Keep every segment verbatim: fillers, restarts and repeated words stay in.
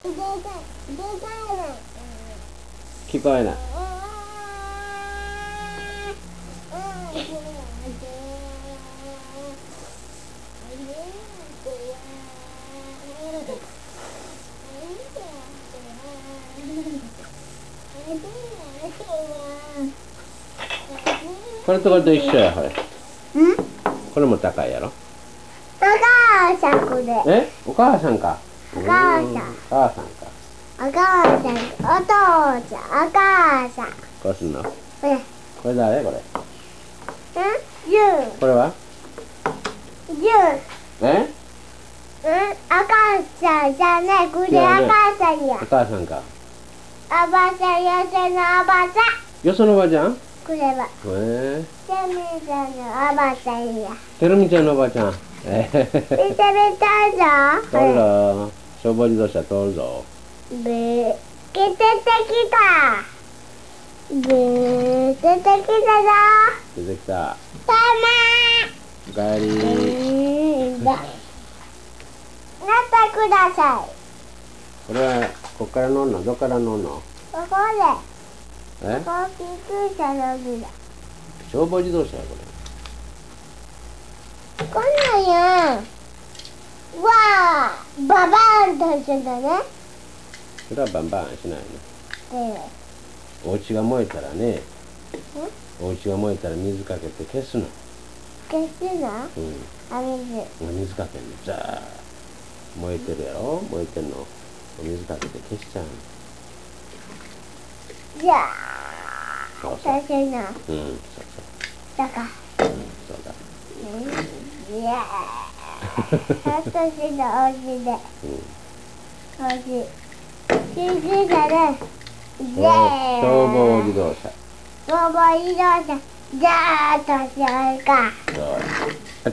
聞こえない。これとこれと一緒や、これ。これも高いやろ。 お母さんこれ。 え、お母さんか。 お母さん。 お母さんか。 お母さん、お父さん、お母さん。 こうすんの。 これ。 これ誰これ。 うん、ゆう。 これは。 ゆう。 え。 うん、お母さんじゃね、これお母さんや。 お母さんか。 おばさん、よそのおばさん。 よそのおばちゃん。 これは。 へえ。 てみちゃんのおばさんや。 てるみちゃんのおばちゃん。えへへ。 見てみたいぞ。 通るぞ。消防自動車通るぞ。 ブー、出てきた。ブー、出てきたぞ。 出てきた。 たおかえり。 ま。うん、だ。なってください。 これは、こっから乗んの、どっから乗んの。 ここで。 え。 ここ救急車のぐらい。 消防自動車や、これ。 こんなんやん。わあ、ババーンとしてたね。 それはバンバンしないね。 で、 お家が燃えたらね。お家が燃えたら水かけて消すの。 消すの？ うん。 あ、水。 水かけんの。じゃあ。燃えてるやろ、燃えてんの。お水かけて消しちゃうの。 じゃあ。 そうそう。 最初の。 うん、そうそう。 だか。 うん、そうだ。 いやー。私のお家で。お家。救急車で。 消防自動車。 消防自動車。じゃーっとしようか。 そう。はいと。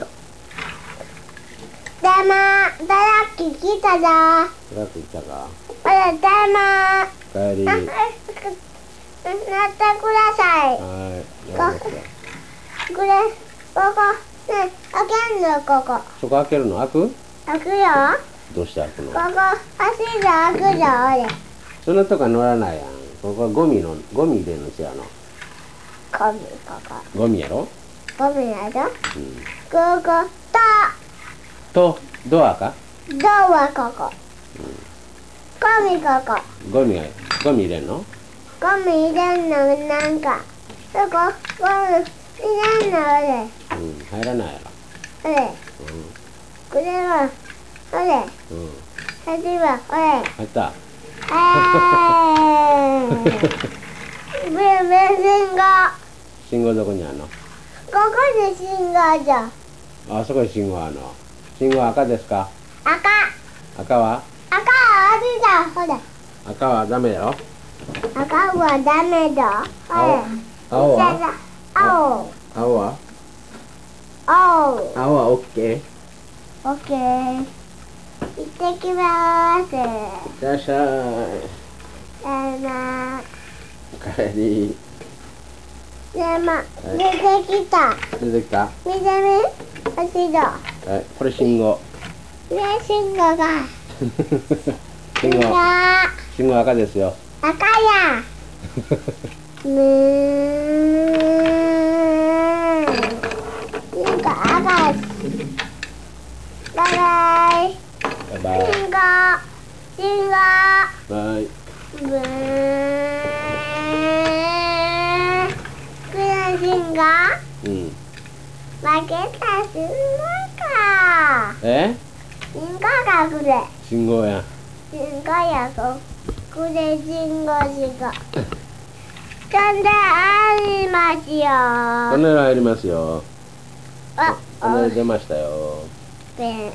でも、トラック来たぞ。 トラック来たか。 ほら、でも。 おかえり。 乗ってください。 はい。やりますよ。 これ、ここ、ね、開けんの、ここ。 そこ開けるの、開く。 開くよ。 どうして開くの。 ここ、足で開くぞ、俺。 そんなとこ乗らないやん。ここはゴミの、ゴミ入れるのちゃうの。 ゴミ、ここ。 ゴミやろ。 ゴミやろ。 うん。 ここ、 と、ドアか。 ドア、ここ。ゴミ、ここ。 ゴミが、ゴミ入れんの。 ゴミ入れんの、なんか。そこ、ゴミ入れんの、俺。 うん、入らないやろ。 俺。 うん。 これは、俺。 うん。 先は、俺。 入った。 えー。ブーブー信号。 信号どこにあるの。 ここに信号じゃ。 あそこに信号あるの。信号赤ですか。 赤。 赤は。 赤はあるじゃん、ほら。 赤はダメよ。 赤はダメだ。ほら。 青は。 青。 青は。 青。 青はオッケー。 オッケー。行ってきまーす。 いってらっしゃい。 さよなら。 おかえり。 でも、出てきた。 出てきた。 見てみ。足だ。 はい、これ信号。 ね、信号が。 信号。信号赤ですよ。 赤や。ねえ。なんか赤。バイバイ。 バイバイ。 信号。信号。 はい。 ブー。これ信号。 うん。 負けた信号か。 え。 信号か、これ。 信号や。 信号や、こ。これ信号、信号。飛んでありますよ。 トンネル入りますよ。 あ、 トンネル出ましたよ。 で。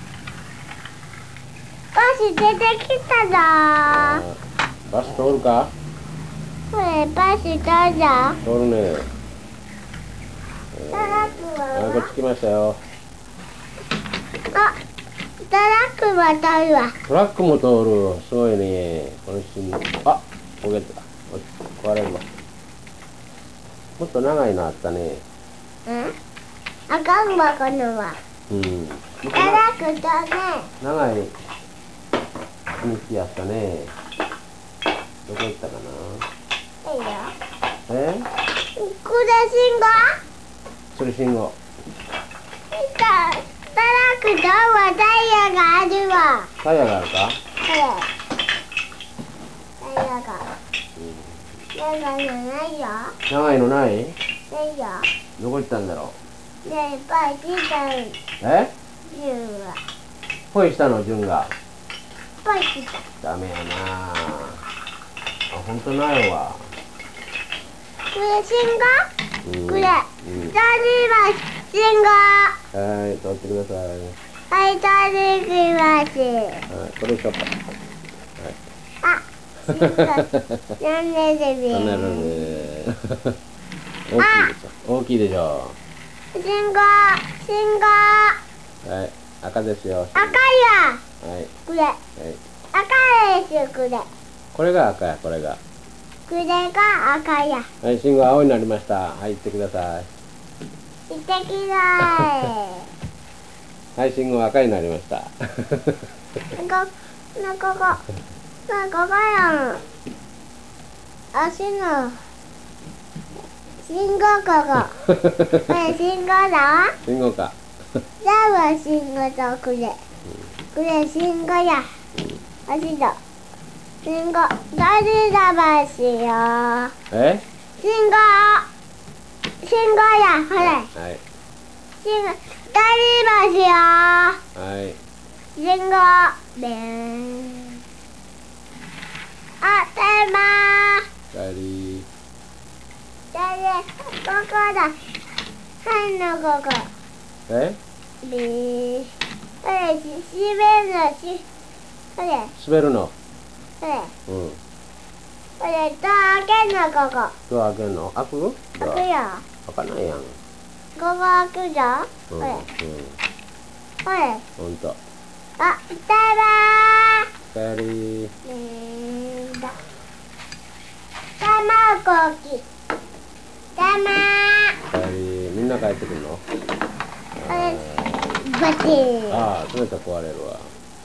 バス出てきたぞ。 バス通るか。 これバス通るぞ。 通るね。 トラックは。 あ、こっち来ましたよ。 あ、トラックは通るわ。 トラックも通る。すごいね。この信号。あ、ポケットだ。壊れるわ。もっと長いのあったね。 うん。あかんわ、このは。 うん。 トラックとね。 長い。 にちやったね。どこ行ったかな。 いいよ。 え？ これ信号？ それ信号。 トラックとはタイヤがあるわ。 タイヤがあるか？ これ。タイヤが。長いのないよ。 長いのない？ ないよ。 どこ行ったんだろねえ、いっぱい来た。 う。え？ ジュンは。 恋したの、純が。 いっぱい来た。 ダメやなあ。あ、ほんとないわ。 これ信号？ うん、 これ。 うん。 左は信号。 はい、通ってください。 はい、左行きます。 はい、これしょっか。 あ、信号。なんででびトンネルで。大きいでしょ。大きいでしょ。 信号、信号。 はい、赤ですよ。 赤や。 はい。 これ。 はい。 赤です、これ。 これが赤や、これが。 これが赤や。 はい、信号青になりました。はい、行ってください。 行ってきなはい、信号赤になりました。 い。こ、な、ここ。な、ここやん。足の。信号ここ。これ信号だわ。 信号か。 じゃあ信号とこれ。これ信号や。足だ。信号。誰だばしよ。 え？ 信号。信号や。ほれ。 はい。 信号。誰ばしよ。 はい。 信号。でーん。あ、たまー。 帰り。 誰、ここだ。はいのここ。 え？ びー。これ、し、しめのし。これ、 滑るの。 これ。 うん。 これ、ドア開けんのここ。 ドア開けんの？開く？ 開くよ。 開かないやん。 ここ開くぞ。 うん。 これ。 うん。 これ。 ほんと。 あ、たま帰り。 ー。ねーだ。たまごき。たまー。 帰り。みんな帰ってくるの？ これ、バチー。 ああ、冷たく壊れるわ。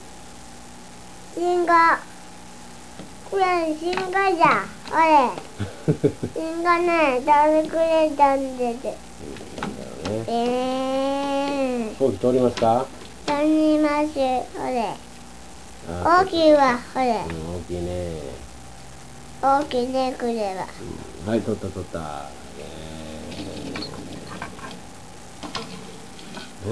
信号。これ、信号じゃ。これ。信号ね、食べくれたんでて。 ね、 えー。 飛行機通りますか？ 通ります。これ。 あ大きいわ、これ。 うん、大きいね。 大きいね、これは。 うん、はい、取った取った。え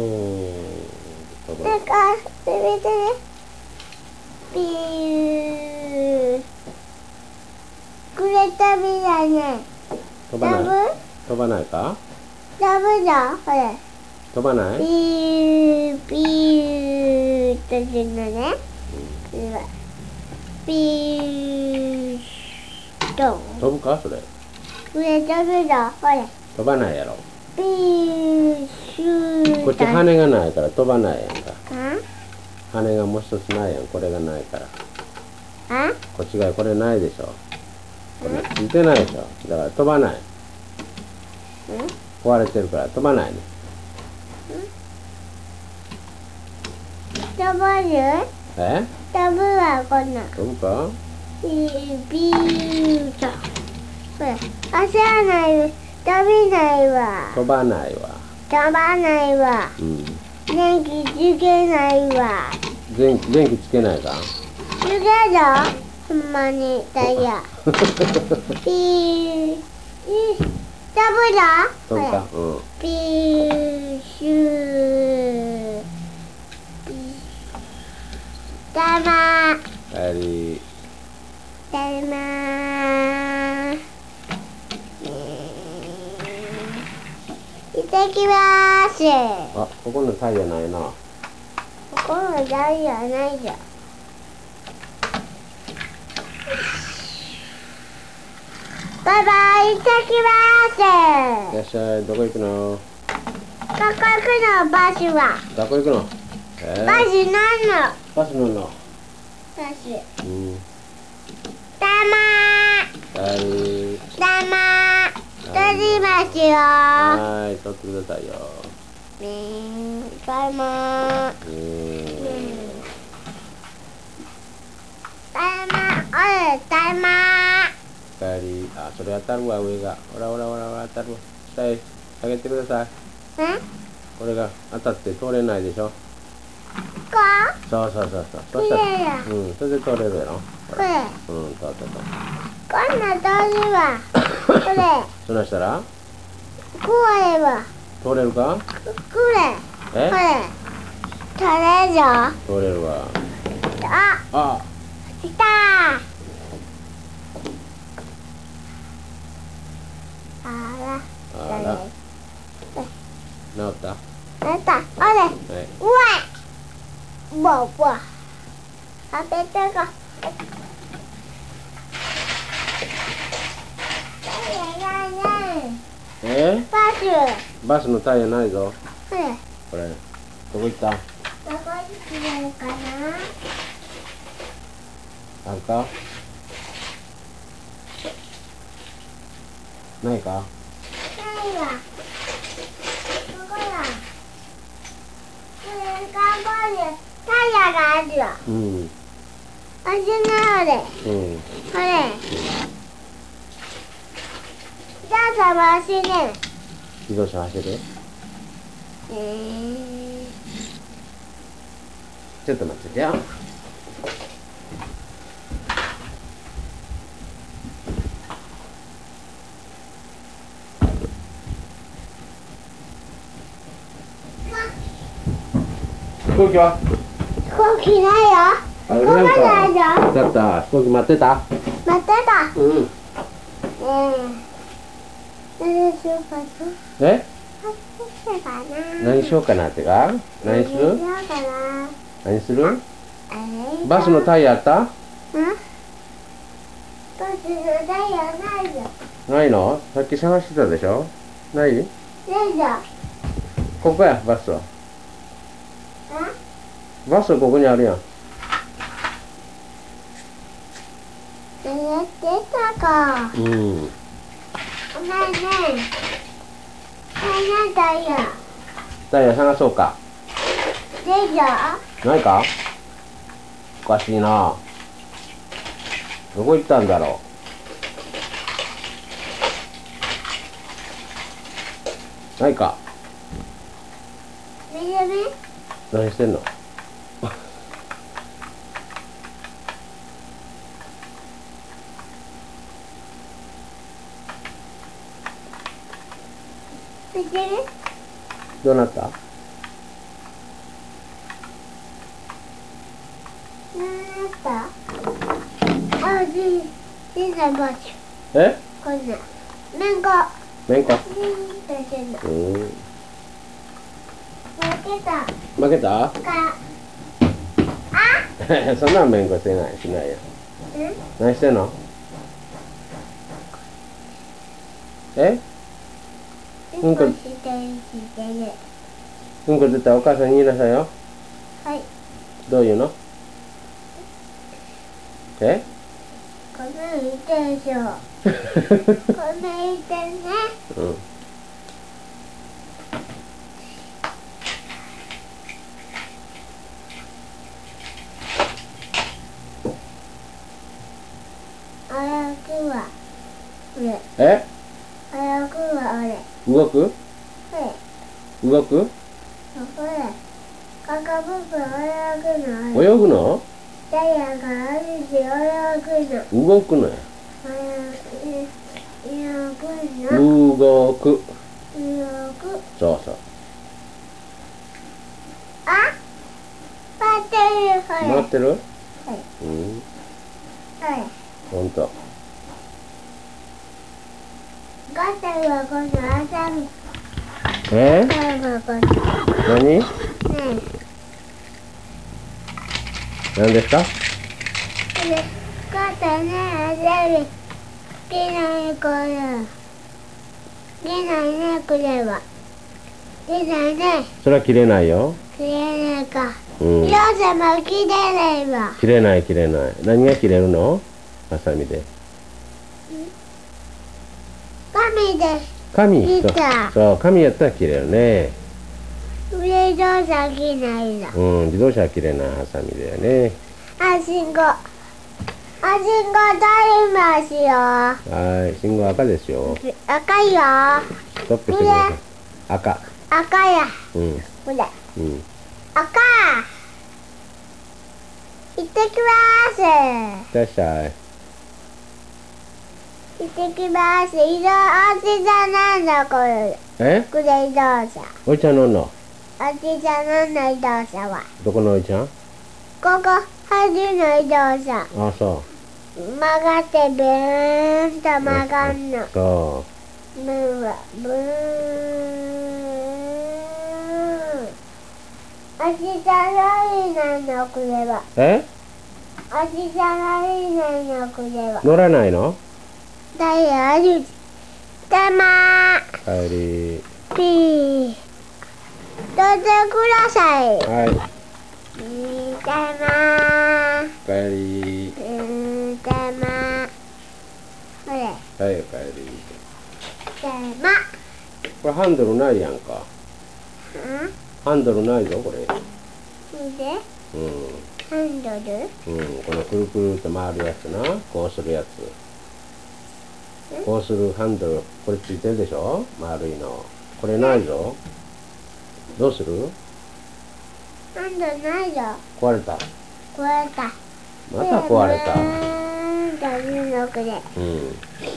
ー、 なんか、せめてね。ピー。これ旅だね。 飛ばない？ ダ飛ばないか？ ダブだ、これ。 飛ばない？ ピー、ピーってするのね。ピー、ドン。 飛ぶかそれ？ これダブだ、これ。 飛ばないやろ。 ピー、シュー。 こっち羽がないから飛ばないやんか。 あ羽がもう一つないやん。これがないから。 あこっち側これないでしょ。これついてないでしょ。だから飛ばない。壊れてるから飛ばないね。 飛ばるえ？ 飛ぶわ、こんなん。 飛ぶか？ ピー、ピーと。これ、足はない、飛びないわ。 飛ばないわ。 飛ばないわ。 うん。 電気つけないわ。 電気、電気つけないか？ つけろほんまに、タイヤ。ピー、ピー、飛ぶだ飛ぶか？うん。 ピー、シュー。ピー。たまー。 帰り。 たまー。行ってきまーす。 あ、ここのタイヤないな。 ここのダイヤないじゃん。バイバイ、行ってきまいらっしゃい。どこ行くの？ ーす。ここ行くの、バスは。 どこ行くの？えー、 バスなんの？ バス乗るの？ バス。 うん。 たま帰り。 ー。たまー。取りますよー。 はーい、取ってくださいよ。 みーん、たまー。 うーん。 たいま、おれ、たいま。 帰り。あ、それ当たるわ、上が。ほらほらほらほら、当たるわ。下へ下げてください。 えこれが当たって通れないでしょ。 こそうそうそうそう。そしたら、 きれいやうん、それで通れるやろ。 これ。 うん、通った通った。 こんな通るわ。これ。 そないしたら、 これは。 通れるか。 これ。 えこれ。取れるぞ。 通れるわ。 あ、 あ、 来た。あら。 あら。治った。 やった。おれ。 はい。 うわい。ぼうぼう。当ててこ。 えバス。 バスのタイヤないぞ。 これ。 これ。どこ行った。 どこに切れるかな。 あるか。ないか。 ないわ。ここだ。これがこれタイヤがあるよ。 うん。 足の俺。 うん。 これ。じゃあさ回しね。 自動車走る。 えー、 ちょっと待っててよ。飛行機は。 飛行機ないよ。 あ飛ばないよ。 だった飛行機待ってた。 待ってた。 うん。 えー、何しようかな。 え何しようかな。 何しようかなってか。何する。 何しようかな。 何する。 あれバスのタイヤあった。 うん。バスのタイヤないよ。 ないの。さっき探してたでしょ。ない。 ないよ。 ここやバスは。 あ、 バスはここにあるやん。 やってたか。 うん。 ないね。ないね、タイヤ。 タイヤ探そうか。 ないよ。 ないか。おかしいな。どこ行ったんだろう。ないか。 見てみ。 何してんの。 見てみ。 どうなった。 なんだった。あ、じ、じざばし。 えこんな。めんこ。 めんこ。 じんとしてんの。 うん。 負けた。 負けた。 か。あ。 そんなんめんこしてないしないや。 うん。 何してんの。えうんこしてるしてる。 うんこ出たらお母さんに言いなさいよ。 はい。 どういうの。えこの見てでしょ。この見てね。 うん。 早くは。俺。 え早くは俺。 動く俺。 動く。 これ。かかぶく早くなる。 泳ぐの。 タイヤがあるし泳ぐの。 動くのや。 早く泳ぐの。 動く。 泳ぐ。 そうそう。 あ、待ってる。これ。 回ってる。 はい。 うん。 はい。 ほんと。 ガタはこの朝み。 えガタはこの。 何。 ね何ですか。 え。これ。ガタね、朝み。きないこれ。きないね、これは。きないね。 それは切れないよ。 きれないか。 うん。 両者もきれないわ。 切れない切れない。何が切れるの。ハサミで。 紙で。 紙。 切ったそうそう紙やったら切れるね。 上両者きないの。 うん、自動車は切れないハサミだよね。 あ、信号。 あ、信号通りますよ。 はい、信号赤ですよ。 赤いよ。 ストップしてください。赤。 赤や。 うん。 ほら。 うん。 赤。行ってきます。 いってらっしゃい。 行ってきます。移動あっちじゃないのこれ。 え？ これ移動車。 おいちゃん乗んの？ あっちじゃないの移動車は。 どこのおいちゃん？ ここ、端の移動車。 あ、そ曲がってブーンと曲がんの。 う。そブーンはブーン。あっちじゃないのこれは。 う。え？ あっちじゃないのこれは。 乗らないの？ ダイヤある。たま帰り。 ピー。どうぞください。 はい。 たま帰り。 うんたまほれはい、お帰り。 たまこれハンドルないやんか。 うんハンドルないぞ、これ。 でうん。 ハンドルうん、このくるくるって回るやつな。こうするやつ。こうするハンドル、これついてるでしょ？丸いの。これないぞ。どうする？ ハンドルないよ。 壊れた。 壊れた。 また壊れた。 ブーンというのくれ。 うん。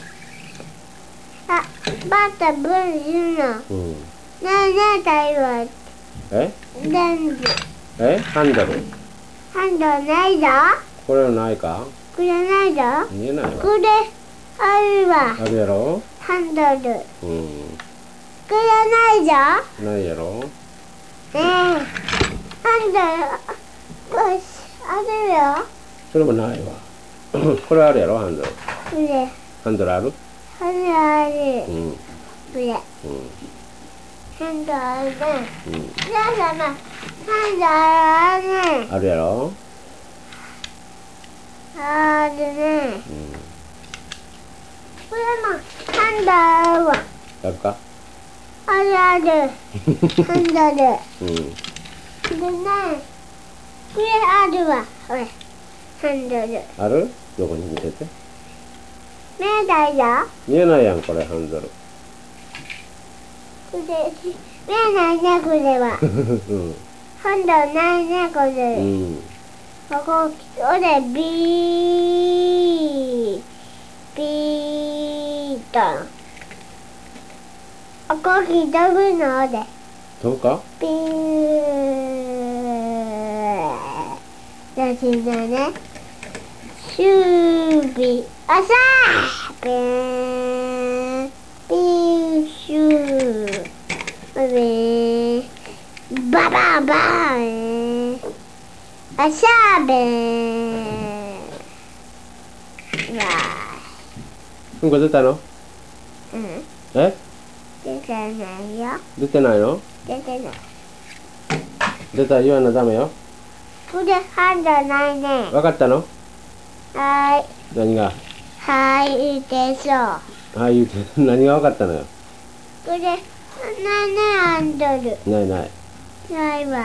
あ、またブーン言うの。ねうん。 えねえ、太陽。 え？ レンズ。 え？ハンドル。 ハンドルないぞ。 これはないか？ これないぞ。 見えないわ。 これあるわ。 あるやろ？ ハンドル。 うん。 これないぞ。 ないやろ？ ねえ、ハンドル、よし、あるよ。 それもないわ。これあるやろ？ハンドル。 これ、 ハンドルある？ ハンドルある。 うん。 これ、 うん。 ハンドルあるね。 うん。 皆様、ハンドルあるね。 あるやろ？ あるね。 うん。 これも、ハンドルあるわ。 あるか？ あるある。ハンドル。 うん。 でね、これあるわ。ほれ、ハンドル。 ある？どこに見せて。 見えないよ。 見えないやん、これハンドル。 これ、見えないね、これは。 うん。 ハンドルないね、これ。 うん。 ここ、俺、ビー、ビーっと。ここ、飛ぶの、俺。 飛ぶか？ ビー。だしだね。シュービー、あさービーン、ビーシュー。ビー、バババーン。あしゃべーん。わうんこ出たの？ ー。うん。 え？ 出てないよ。 出てないの？ 出てない。 出たら言わなダメよ。 これハンドルないね。 わかったの？ は何が？ ーい。はーい、でしょう。 ああ言うて、何がわかったのよ。 これ、ないね、ハンドル。 ないない。 ないわ。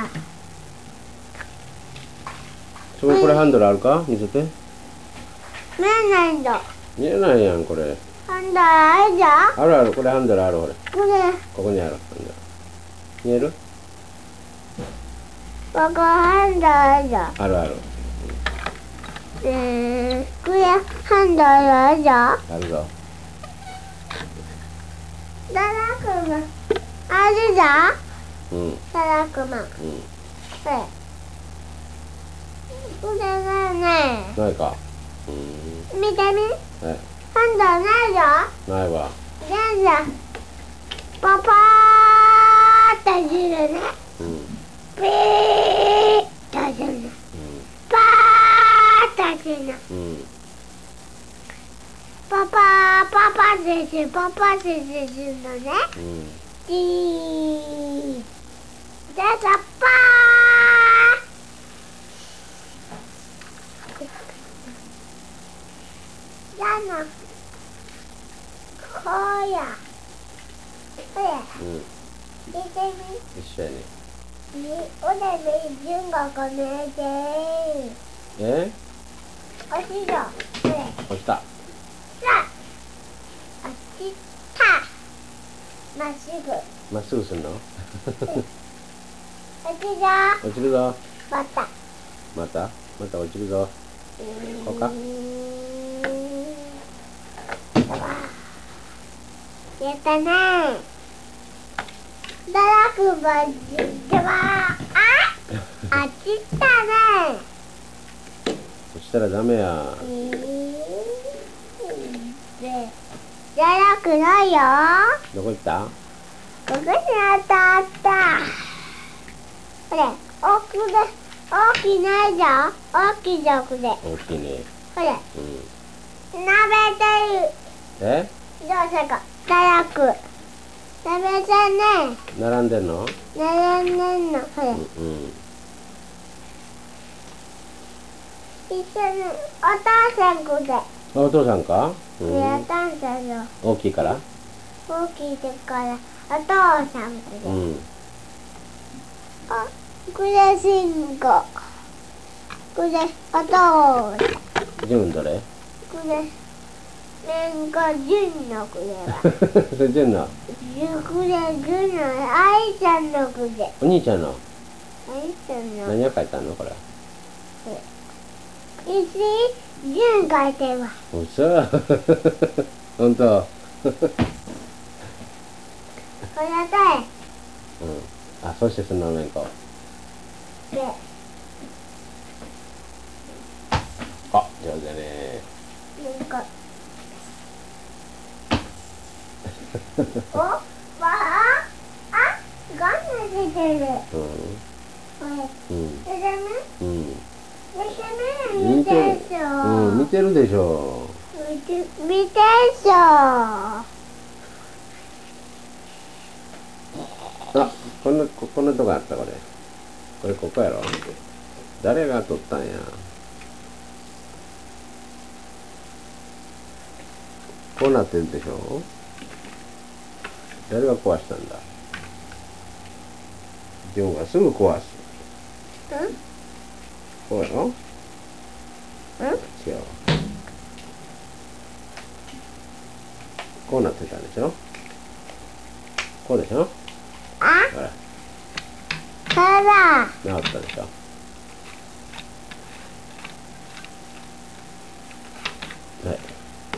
そここれハンドルあるか？見せて。 見えないんだ。 見えないやん、これ。 ハンドルあるじゃん。 あるある、これハンドルある、これ。 これ、 ここにある、ハンドル。見える？ ここハンドルあるじゃん。 あるある。 えー、これハンドルあるじゃん。 あるぞ。 ダラクマあるじゃん。 うん。うん。 ダラクマ。これ。これだね。 ないか。うん。 見てみ。 はい。 ハンドルないじゃん。 ないわ。 全然。パパーってするね。 うん。 ピーッとするね。パーッとするね。 うん。うん。 パパー、パパです、パパですするのね。 うん。 チー。で、パパー。じゃあな。こうや。これ。 うん。 見てみ。 一緒やね。 み、俺み、順がこねて。 え？ 落ちろ。これ。 落ちた。 さあ。落ちた。まっすぐ。 まっすぐすんの？ 落ちろ。 落ちるぞ。 また。 またまた落ちるぞ。こうか。 やったね。だらくばじってば。あ、あっちったね。 落ちたらダメや。 で、だらくないよ。 どこ行った？ ここにあったあった。これ、大きで、大きないじゃん。大きいじゃん、これ。 大きいね。 これ。 うん。 食べてる。 え？ どうせか、だらく。食べてね。 並んでんの？ 並んでんの、これ。 うんうん。 一緒に、お父さんこれ。 あ、お父さんか？うこれ、おん。 父さんの。 大きいから？ 大きいから、お父さんこれ。 うん。 あ、これしんこ。これ、お父さん。 ジュンどれ？ これ、めんこじゅんのこれは。 それジュンの？ じゅこれ、じゅんの、あいちゃんのこれ。 お兄ちゃんの？ あいちゃんの。 何を書いたのこれ？ 石、じゅん書いてるわ。 うそ。ほんと。 これだい。 うん。あ、そしてそのめんこ。 で、 あ、上手だね。 めんこ。お、わあ、あ、ガンが出てる。 うん。 これ、 うん。 それでね、 うん。 見てるでしょ。 うん、見てるでしょ。 見て、見てでしょ。 あ、こんな、ここんなとこあったこれ。これここやろ。誰が撮ったんや。こうなってるでしょ。誰が壊したんだ。ジョンがすぐ壊す。 うんこうやろ。 うん違うわ。こうなってたでしょ。こうでしょ。 あ、 ほら、 ただ。 治ったでしょ。はい。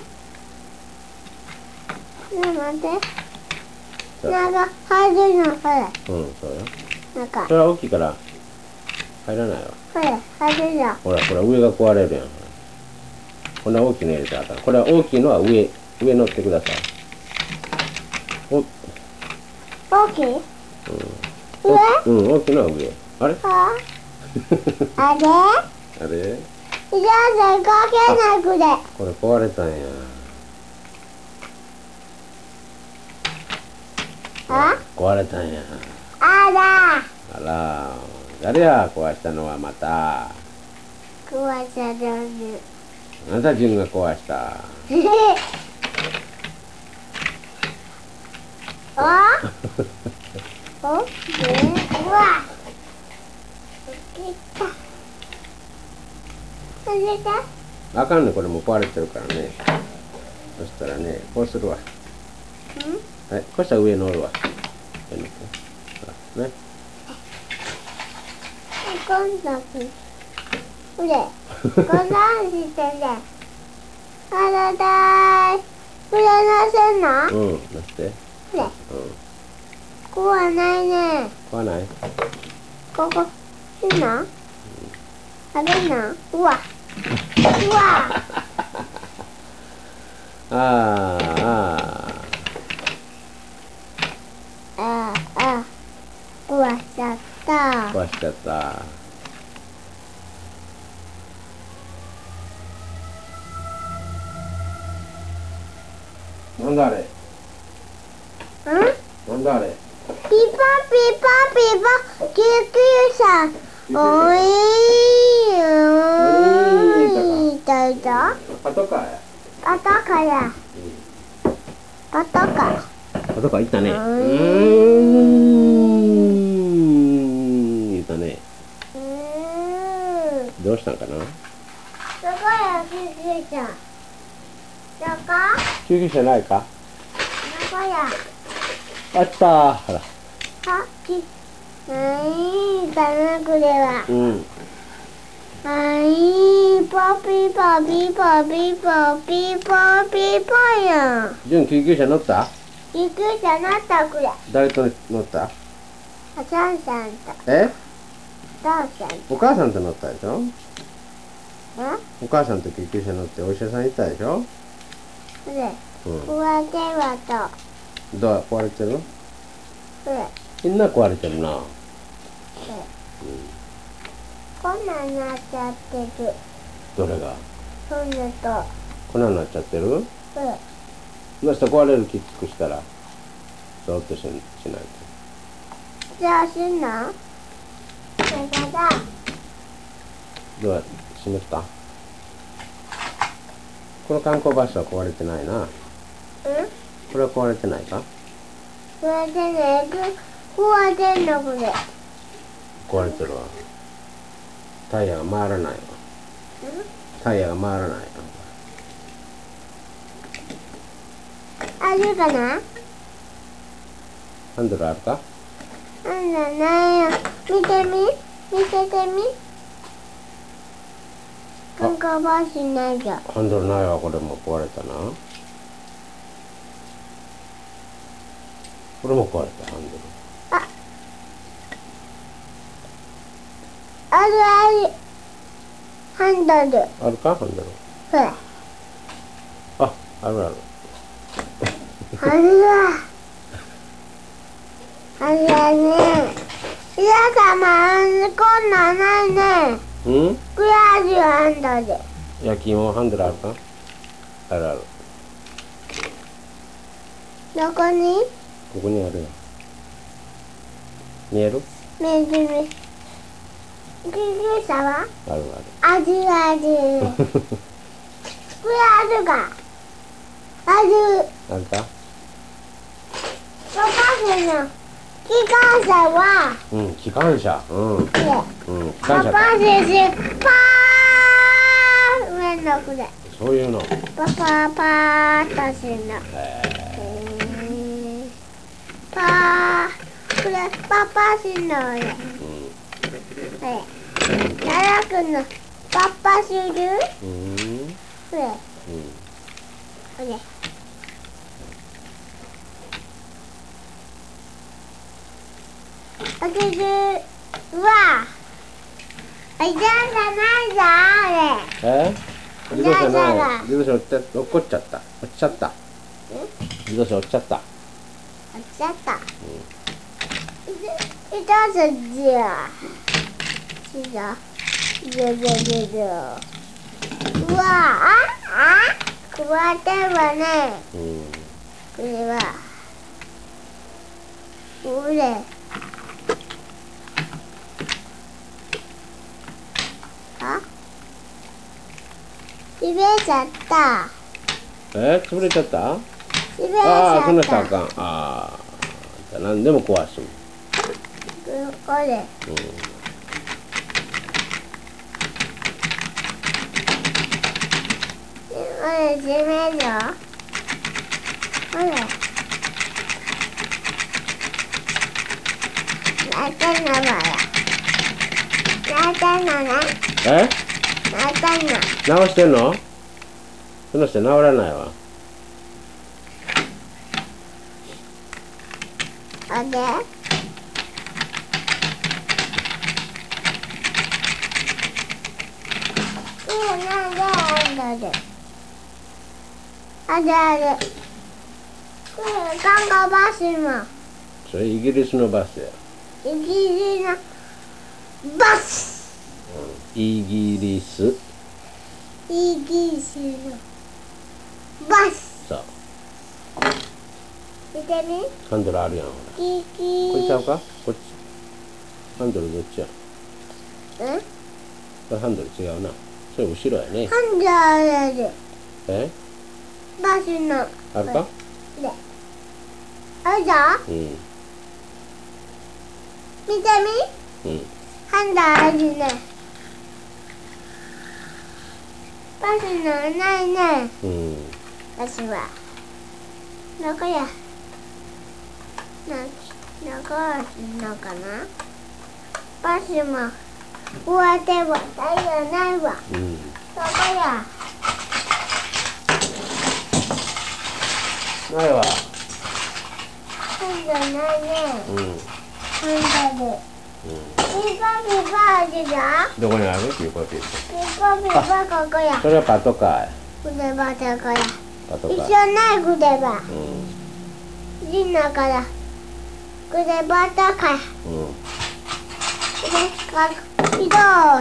ね、待って。 そうなんか入るの、これ。 うん、そうよ。 なんかそ、れは大きいから入らないわ。 これ、入るの。 ほら、これ上が壊れるやん。こんな大きいの入れたらあかん。これは大きいのは上、上乗ってください。お、 大きい？ うん、 上？ うん、大きいのは上。あれあ、あれ？ あれじゃあ、かけなくで。 これ壊れたんや。 あ？ 壊れたんや。 あら。 あら、誰や壊したのはまた。 壊しちゃダメ。 あなたジュンが壊した。 あ？お？ね、うわ。切った。それで？ あかんね、これもう壊れてるからね。そしたらね、こうするわ。 ん？ はい、こうしたら上乗るわ。上乗ってほらね。 こんなに。これ。こんなんしてね。あらだーい。これなせんの？ うん、乗せて。 これ。 うん。 ここはないね。 壊ない？ ここ。いいの？あれな。うわ。うわ。 ああ、あああ。壊しちゃっあ、 た。 壊しちゃった。なんだあれ。 うん？ なんだあれ。 ピパピパピパ救急車おいーいたいたパトカーや。 パトカーやパトカーパトカー行ったね。ううーん。行ったね。 うーんどうしたんかな。 すごいや救急車。どこ？ 救急車ないか？ どこや？ あったー。ほら。 あ、き、ないかなこれは。 うん。 ない、ポピポピポピポピポピポやん。 ジュン救急車乗った？ 救急車乗ったこれ。 誰と乗った？ お父さんと。 え？ お父さん。 お母さんと乗ったでしょ？ え？ お母さんと救急車乗ってお医者さん行ったでしょ？ これ。 うん。 壊れてるわと。 どう壊れてる？ これ。 みんな壊れてるな。 これ。こんなんなっちゃってる。 どれが？ そんなと。 こんなんなっちゃってる？ これ。 どうした壊れるきつくしたら、そーっとし、しないと。 じゃあすんの？これからだ。 どうやって閉めた？この観光バスは壊れてないな。 うん？ これは壊れてないか？ 壊れてない。壊れてんのこれ。 壊れてるわ。タイヤが回らないわ。タイヤが回らないわ。 あるかな？ ハンドルあるか？ なんだないよ。見てみ、見せてみ。なんかバスないじゃん。 ハンドルないわ。これも壊れたな。これも壊れたハンドル。 あ、あるある。ハンドル。 あるかハンドル。 ほら。 あ、あるある。 あるわ。あるわね。皆様、こんなんないね。 うん？ これあるよ、ハンドル。 焼き芋ハンドルあるか？あるある。 どこに？ ここにあるよ。見える？ 見える見える。救急車は？ あるある。 あるある。これあるか？ある。 あるか？ パパスの機関車は？ うん、機関車。うん。うん、機関車か。 パパスし、パー上のこれ。 そういうの。 パパパーっとするの。 ええー、パー、これパパスの俺。 ー、うん。 これ。奈良くんのパパする？ うん。 これ。 うん。 これ。開ける。うわ。あ、じゃんじゃないぞ、あれ。 え？自動車ない。自動車落っちゃ落っこっちゃった。落ちちゃった。自動車落ちちゃった。 落ちちゃった。いたぞじゃ。じゃ。じゃじゃじゃじゃ。うわあ、あ、壊れてるわね。 うん。 これは。これ。あ。滑っちゃった。 え？潰れちゃった？ 滑っちゃった。 ああ、そんなしたらあかん。ああ、何でも壊す。 これ。 うん。 これ閉めるよ。これ。泣いてんのばや。泣いてんのね。 え？ 泣いてんの。 直してんの？その人直らないわ。 あれ？うん、なんである？あるある。これ、看護バスも。 それイギリスのバスや。 イギリスのバス。 うん、イギリス。 イギリスのバス。 そう。 見てみ。 ハンドルあるやん。ほら。 キキ。 これちゃうか？こっち。ハンドルどっちや？ うん？ これハンドル違うな。それ後ろやね。 ハンドルある。 え？ バスの。 あるか？ で。あるぞ。 うん。 見てみ。 うん。 ハンドルあるね。 バス乗らないね。 うん。 私は。どこや。な、どこのかな。バスも。終わってはタイヤないわ。 うん。 どこや。 ないわ。 今度ないね。 うん。 今度で。 うん。 ピパピパあるじゃん。 どこにある？ピーポーピー。 ピパピパここや。 それはパトカーや。 筆場どこや。 パトカー。 一緒ない筆場。 うん。 ジンだから。筆場とか。 うん。 で、か、移動車。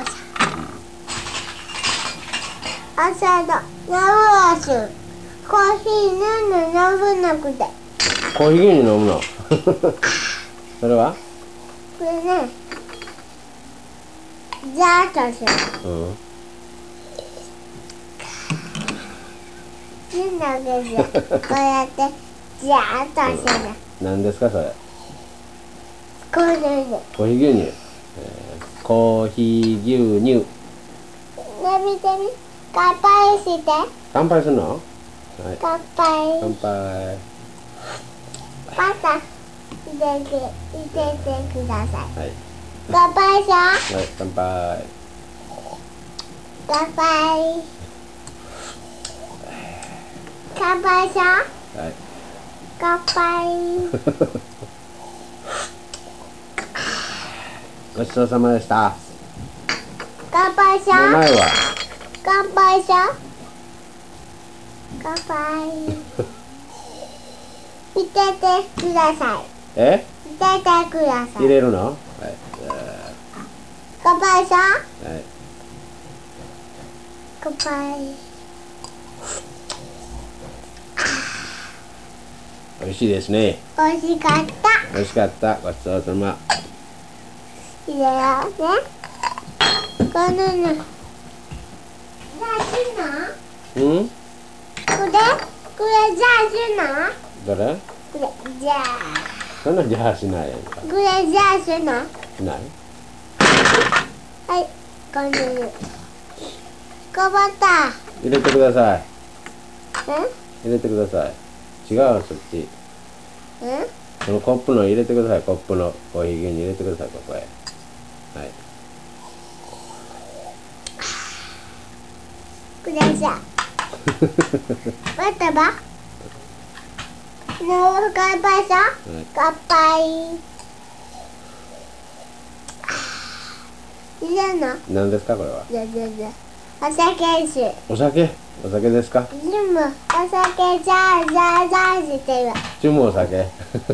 朝の、ナウアス。コーヒー飲むの飲むなくて。 コーヒー牛乳飲むの。それは？ これね。ジャーッとする。 うん。 ジンだけで、こうやって、ジャーッとする。 何ですかそれ？ これで。 コーヒー牛乳。えー、コーヒー牛乳。 ね、見てみ。乾杯して。 乾杯するの？はい。 乾杯。 乾杯。 パスタ入れて、入れてください。 はい。 乾杯さ。 はい、乾杯。 乾杯。乾杯さ。 はい。 乾杯。 ごちそうさまでした。 乾杯さ。 もうないわ。 乾杯さ。乾杯。入れてください。 え？ 入れてください。 入れるの？はい。 乾杯さ。 はい。 乾杯。 美味しいですね。 美味しかった。 美味しかった。ごちそうさま。 入れようね。このの。じゃあすの？ うん？ これ？これじゃあすの？ どれ？ これじゃあ。 そんなじゃあしないやんか。 これじゃあすの？ しない？ はい、このの。こぼった。 入れてください。 うん？ 入れてください。違う、そっち。 うん？ そのコップの入れてください。コップのコーヒー牛乳入れてください、ここへ。はい。 これじゃ。待ってば。もう乾杯さ。乾杯。入れるの？ 何ですか、これは。 じゃじゃじゃ。お酒です。 お酒？お酒ですか？ でも、お酒じゃじゃじゃしてる。 注文お酒。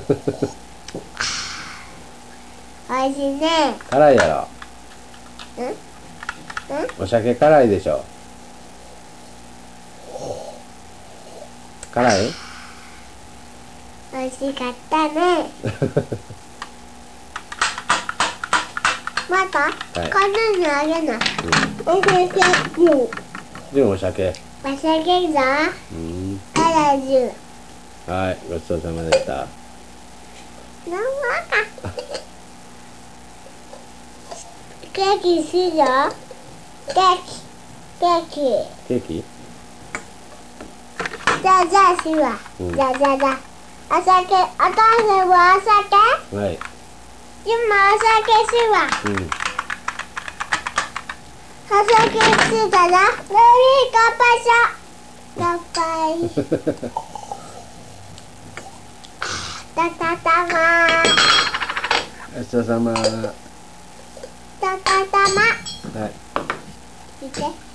おいしいね。 辛いやろ。 うん？うん？ お酒辛いでしょ。辛い？ おいしかったね。また、 はい、 こんなのあるの。 うん、 お酒。 でもお酒。 お酒ぞ。 うん。 辛いじゅう。 はい、ごちそうさまでした。 なんか。ケーキしよう。ケーキ。ケーキ。 ケーキ？ じゃあじゃあしわ。 うん、 じゃあじゃあじゃあ。お酒、お父さんはお酒？ はい。 今お酒しわ。 うん。 お酒したら、レミ乾杯しよう。乾杯。たたたま。 ごちそうさま。 たたたま。 はい。 見て。